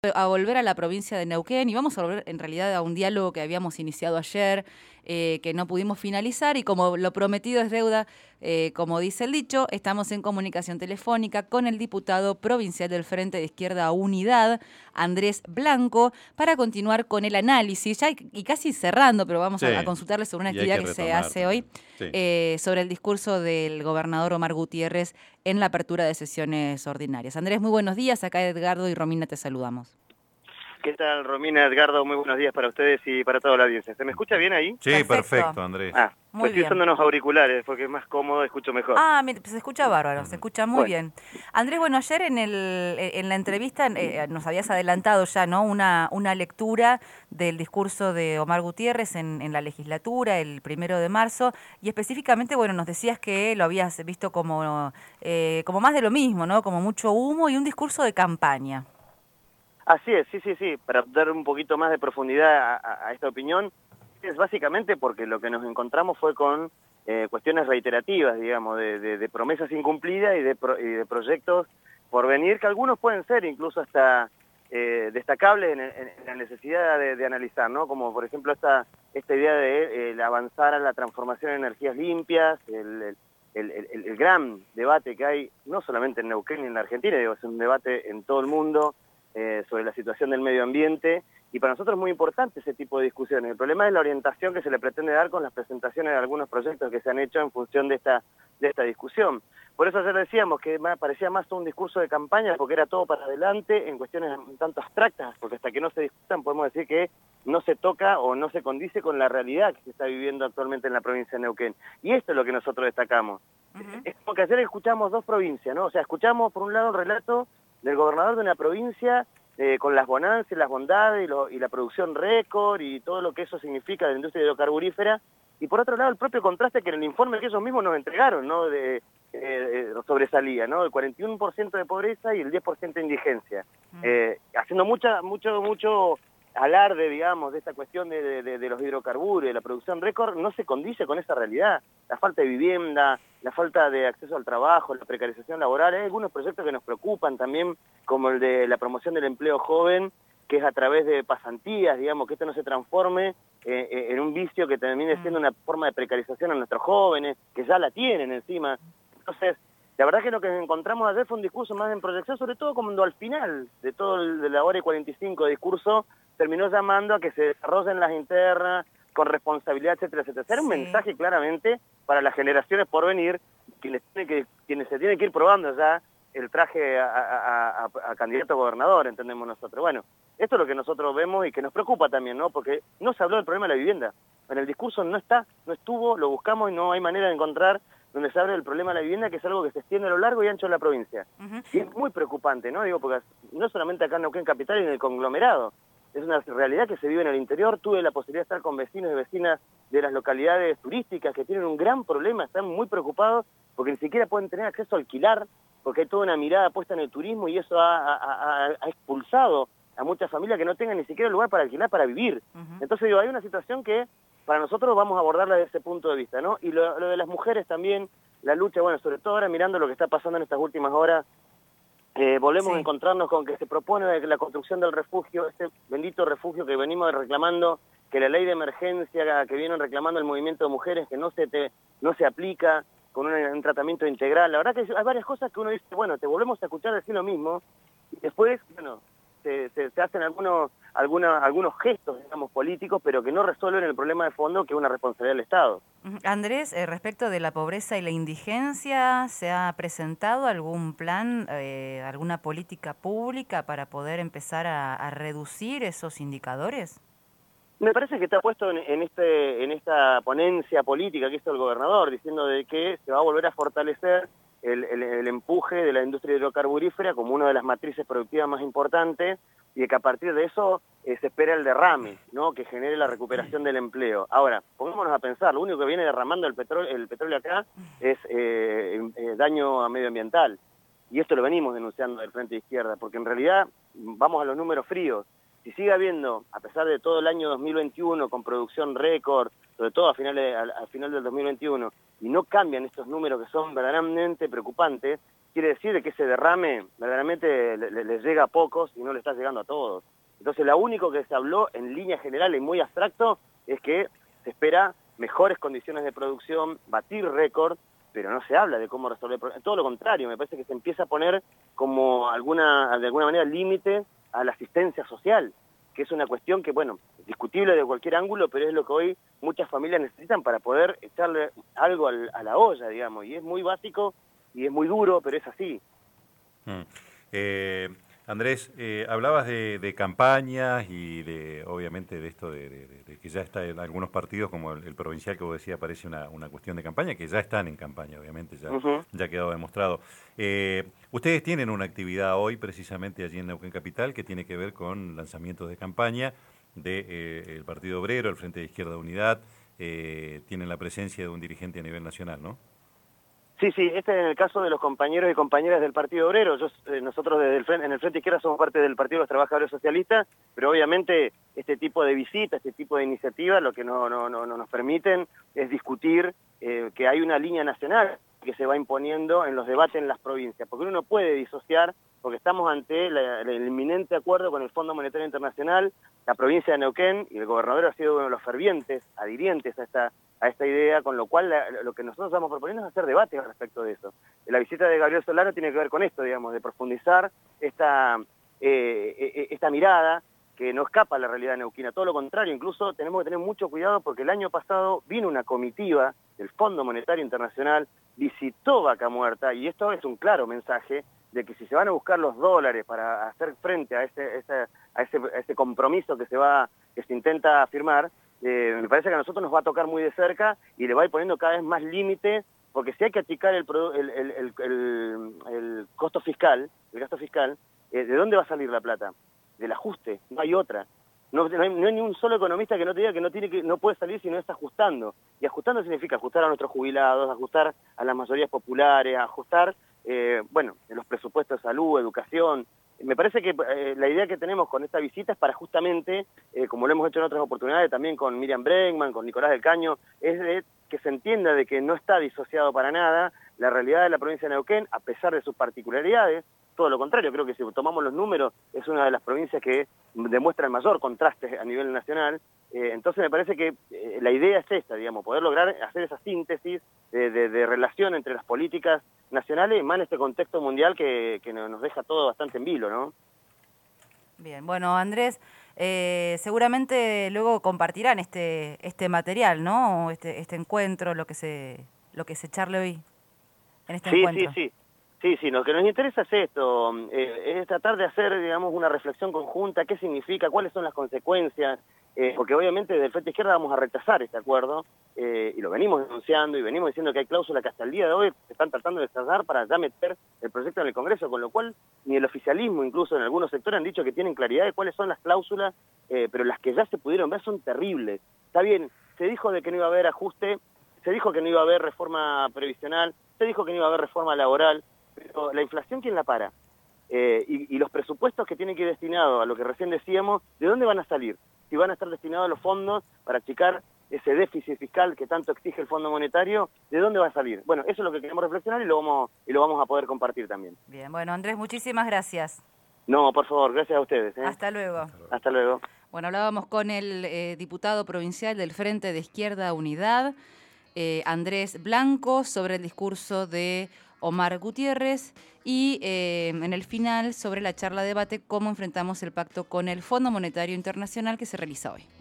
A volver a la provincia de Neuquén y vamos a volver en realidad a un diálogo que habíamos iniciado ayer, que no pudimos finalizar y como lo prometido es deuda, como dice el dicho, estamos en comunicación telefónica con el diputado provincial del Frente de Izquierda Unidad, Andrés Blanco, para continuar con el análisis, ya y casi cerrando, pero vamos a Sí, consultarle sobre una y hay actividad que que se retomar hace hoy, también. Sí. sobre el discurso del gobernador Omar Gutiérrez en la apertura de sesiones ordinarias. Andrés, muy buenos días, acá Edgardo y Romina te saludamos. ¿Qué tal, Romina, Edgardo? Muy buenos días para ustedes y para toda la audiencia. ¿Se me escucha bien ahí? Sí, Perfecto. perfecto, Andrés. Pues Muy estoy bien. usando unos auriculares porque es más cómodo, escucho mejor. Ah, se escucha bárbaro, se Ujú. escucha muy Bueno, bien. Andrés, bueno, ayer en la entrevista nos habías adelantado ya, ¿no? Una lectura del discurso de Omar Gutiérrez en la legislatura el 1 de marzo y específicamente, bueno, nos decías que lo habías visto como más de lo mismo, ¿no? Como mucho humo y un discurso de campaña. así es, sí. Para dar un poquito más de profundidad a esta opinión, es básicamente porque lo que nos encontramos fue con cuestiones reiterativas, digamos, de promesas incumplidas y de proyectos por venir, que algunos pueden ser incluso hasta destacables en la necesidad de analizar, ¿no? Como por ejemplo esta idea de avanzar a la transformación en energías limpias, el gran debate que hay, no solamente en Neuquén y en la Argentina, digo, es un debate en todo el mundo sobre la situación del medio ambiente, y para nosotros es muy importante ese tipo de discusiones. El problema es la orientación que se le pretende dar con las presentaciones de algunos proyectos que se han hecho en función de esta discusión. Por eso ayer decíamos que parecía más un discurso de campaña, porque era todo para adelante en cuestiones un tanto abstractas, porque hasta que no se discutan podemos decir que no se toca o no se condice con la realidad que se está viviendo actualmente en la provincia de Neuquén. Y esto es lo que nosotros destacamos. Es como que ayer escuchamos dos provincias, ¿no? O sea, escuchamos por un lado el relato del gobernador de una provincia con las bonanzas, las bondades y la producción récord y todo lo que eso significa de la industria hidrocarburífera, y por otro lado el propio contraste que en el informe que ellos mismos nos entregaron, ¿no? Sobresalía, ¿no? El 41% de pobreza y el 10% de indigencia, haciendo mucho alarde, digamos, de esta cuestión de los hidrocarburos, de la producción récord, no se condice con esa realidad. La falta de vivienda, la falta de acceso al trabajo, la precarización laboral, hay algunos proyectos que nos preocupan también, como el de la promoción del empleo joven, que es a través de pasantías, digamos, que esto no se transforme en un vicio que termine siendo una forma de precarización a nuestros jóvenes, que ya la tienen encima. Entonces, la verdad que lo que encontramos ayer fue un discurso más en proyección, sobre todo cuando al final de todo de la hora y 45 de discurso terminó llamando a que se desarrollen las internas con responsabilidad, etcétera, etcétera. Era un mensaje claramente para las generaciones por venir, quienes se tienen que ir probando ya el traje a candidato a gobernador, entendemos nosotros. Bueno, esto es lo que nosotros vemos y que nos preocupa también, ¿no? Porque no se habló del problema de la vivienda. En el discurso no estuvo, lo buscamos y no hay manera de encontrar donde se habla del problema de la vivienda, que es algo que se extiende a lo largo y ancho de la provincia. Y es muy preocupante, ¿no? Digo, porque no solamente acá en Neuquén Capital y en el conglomerado, es una realidad que se vive en el interior. Tuve la posibilidad de estar con vecinos y vecinas de las localidades turísticas que tienen un gran problema, están muy preocupados porque ni siquiera pueden tener acceso a alquilar, porque hay toda una mirada puesta en el turismo y eso ha expulsado a muchas familias que no tengan ni siquiera lugar para alquilar, para vivir. Entonces digo, hay una situación que para nosotros vamos a abordarla desde ese punto de vista, ¿no? Y lo de las mujeres también, la lucha, bueno, sobre todo ahora mirando lo que está pasando en estas últimas horas, volvemos a encontrarnos con que se propone la construcción del refugio, este bendito refugio que venimos reclamando, que la ley de emergencia que vienen reclamando el movimiento de mujeres, que no se aplica con un tratamiento integral. La verdad que hay varias cosas que uno dice, bueno, te volvemos a escuchar decir lo mismo, y después, bueno, se hacen algunos gestos, digamos, políticos, pero que no resuelven el problema de fondo, que es una responsabilidad del Estado. Andrés, respecto de la pobreza y la indigencia, ¿se ha presentado algún plan, alguna política pública para poder empezar a reducir esos indicadores? Me parece que está puesto en esta ponencia política que hizo el gobernador, diciendo de que se va a volver a fortalecer el empuje de la industria hidrocarburífera como una de las matrices productivas más importantes, y de que a partir de eso se espera el derrame, ¿no? Que genere la recuperación del empleo. Ahora, pongámonos a pensar, lo único que viene derramando el petróleo acá es daño medioambiental. Y esto lo venimos denunciando del Frente de Izquierda, porque en realidad, vamos a los números fríos, si sigue habiendo, a pesar de todo el año 2021 con producción récord, sobre todo al final del 2021, y no cambian estos números que son verdaderamente preocupantes, quiere decir de que ese derrame verdaderamente le llega a pocos y no le está llegando a todos. Entonces, lo único que se habló en línea general y muy abstracto es que se espera mejores condiciones de producción, batir récord, pero no se habla de cómo resolver el problema. Todo lo contrario, me parece que se empieza a poner como de alguna manera límite a la asistencia social, que es una cuestión que, bueno, es discutible de cualquier ángulo, pero es lo que hoy muchas familias necesitan para poder echarle algo a la olla, digamos, y es muy básico y es muy duro, pero es así. Andrés, hablabas de campañas y obviamente de esto de que ya está en algunos partidos, como el provincial que vos decías, parece una cuestión de campaña, que ya están en campaña, obviamente, ya ha quedado demostrado. Ustedes tienen una actividad hoy, precisamente allí en Neuquén Capital, que tiene que ver con lanzamientos de campaña del Partido Obrero, el Frente de Izquierda Unidad, tienen la presencia de un dirigente a nivel nacional, ¿no? Sí, este es en el caso de los compañeros y compañeras del Partido Obrero. Nosotros en el Frente Izquierda somos parte del Partido de los Trabajadores Socialistas, pero obviamente este tipo de visitas, este tipo de iniciativas, lo que no nos permiten es discutir que hay una línea nacional que se va imponiendo en los debates en las provincias, porque uno no puede disociar, porque estamos ante el inminente acuerdo con el Fondo Monetario Internacional, la provincia de Neuquén, y el gobernador ha sido uno de los fervientes adhirientes a esta idea, con lo cual lo que nosotros estamos proponiendo es hacer debates al respecto de eso. La visita de Gabriel Solano tiene que ver con esto, digamos, de profundizar esta mirada que no escapa a la realidad neuquina, todo lo contrario, incluso tenemos que tener mucho cuidado porque el año pasado vino una comitiva del Fondo Monetario Internacional, visitó Vaca Muerta, y esto es un claro mensaje de que si se van a buscar los dólares para hacer frente a ese compromiso que se intenta firmar, me parece que a nosotros nos va a tocar muy de cerca y le va a ir poniendo cada vez más límite, porque si hay que achicar el costo fiscal, el gasto fiscal, ¿de dónde va a salir la plata? Del ajuste, no hay otra. No hay ni un solo economista que no te diga que no puede salir si no está ajustando. Y ajustando significa ajustar a nuestros jubilados, ajustar a las mayorías populares, ajustar, los presupuestos de salud, educación. Me parece que la idea que tenemos con esta visita es para justamente, como lo hemos hecho en otras oportunidades, también con Miriam Bregman, con Nicolás del Caño, es de que se entienda de que no está disociado para nada la realidad de la provincia de Neuquén, a pesar de sus particularidades. Todo lo contrario, creo que si tomamos los números, es una de las provincias que demuestra el mayor contraste a nivel nacional. Entonces me parece que la idea es esta, digamos, poder lograr hacer esa síntesis de relación entre las políticas nacionales, más en este contexto mundial que nos deja todo bastante en vilo, ¿no? Bien, bueno, Andrés, seguramente luego compartirán este material, ¿no? Este encuentro, lo que se charle hoy en este encuentro. Sí, lo que nos interesa es esto, es tratar de hacer, digamos, una reflexión conjunta, qué significa, cuáles son las consecuencias, porque obviamente desde el Frente Izquierda vamos a rechazar este acuerdo, y lo venimos denunciando y venimos diciendo que hay cláusulas que hasta el día de hoy se están tratando de cerrar para ya meter el proyecto en el Congreso, con lo cual ni el oficialismo, incluso en algunos sectores, han dicho que tienen claridad de cuáles son las cláusulas, pero las que ya se pudieron ver son terribles. Está bien, se dijo de que no iba a haber ajuste, se dijo que no iba a haber reforma previsional, se dijo que no iba a haber reforma laboral, pero la inflación, ¿quién la para? Y los presupuestos que tienen que ir destinados a lo que recién decíamos, ¿de dónde van a salir? Si van a estar destinados a los fondos para achicar ese déficit fiscal que tanto exige el Fondo Monetario, ¿de dónde va a salir? Bueno, eso es lo que queremos reflexionar y lo vamos a poder compartir también. Bien, bueno, Andrés, muchísimas gracias. No, por favor, gracias a ustedes. Hasta luego. Hasta luego. Bueno, hablábamos con el diputado provincial del Frente de Izquierda Unidad, Andrés Blanco, sobre el discurso de Omar Gutiérrez y en el final sobre la charla debate cómo enfrentamos el pacto con el Fondo Monetario Internacional que se realiza hoy.